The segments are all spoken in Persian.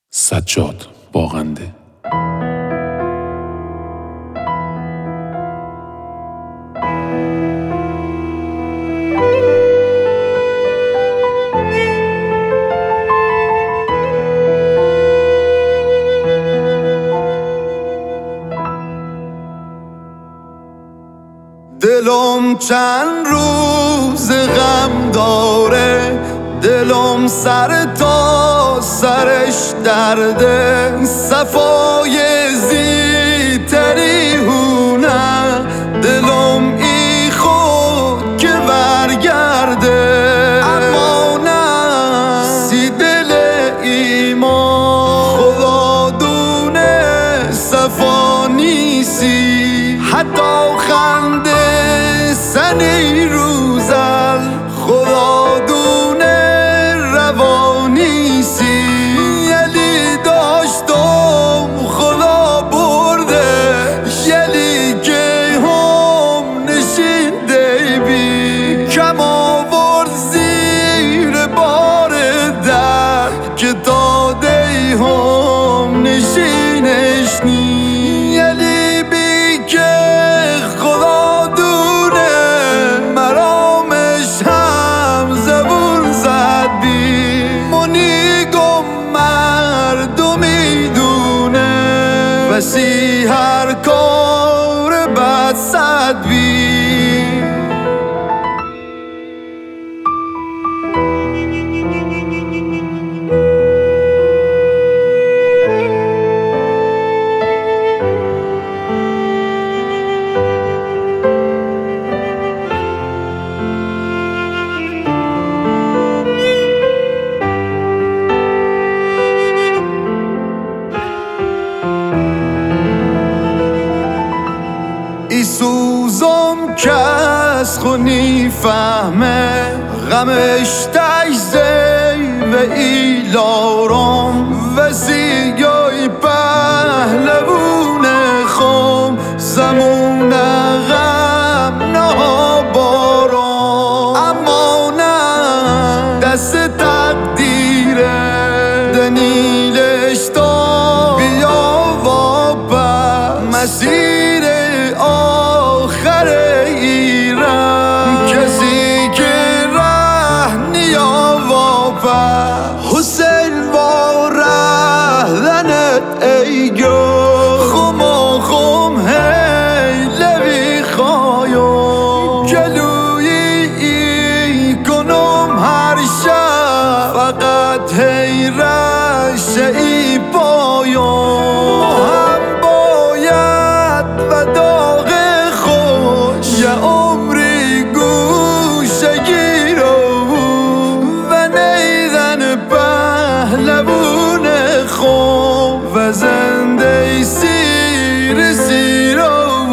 سجاد باغنده. دلم چند روز غم داره، دلم سر تا سرش درده، صفای زیتری هونه، دلم ای خود که برگرده، اما نه سی دل ایمان خدا دونه صفا نیستی، حتی خنده سنی روزل خدا دونه روانیسی، یلی داشتم خدا برده، یلی که هم نشینده بی، کم آورد زیر بار در که داده هم نشینش نی، یلی بی که خدا دونه مرامش هم زبون زد بی، منیگم مردمی دونه وسی هر کار بد صد بی. ای سوزم کس خونی فهمه، غمش تجزه و ای لارم، وسیگای پهلوون خم، زمون غم نه بارم، اما نه دست تقدیره، دلیلش تا بیا و بس مسیر آخر ایران، کسی که ره نیا واپس، حسین با رهدنت ای گل خم و خم هی لبی خوایم، گلوی ای کنم هر شب، فقط هی رشته ای پایم، هم باید و داغ خوش یه عمری گوشه گیرم و نیدن پهلوون خوب و زنده سیر سیرم،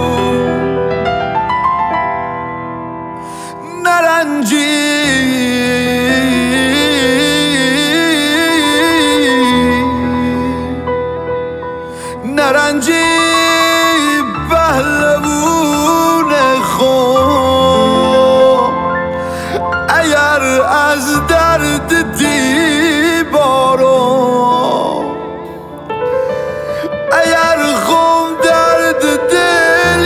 نرنجی نرنجی پهلوون خوب، اگر از درد دیبارم، اگر خون درد دل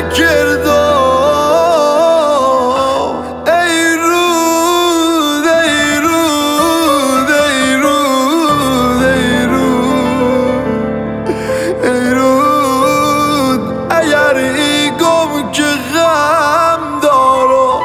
کردم، ای رود ای رود ای رود ای رود ای رود، اگر ای گم که غم دارم،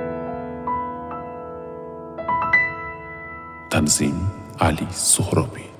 تنظیم علی سهرابی.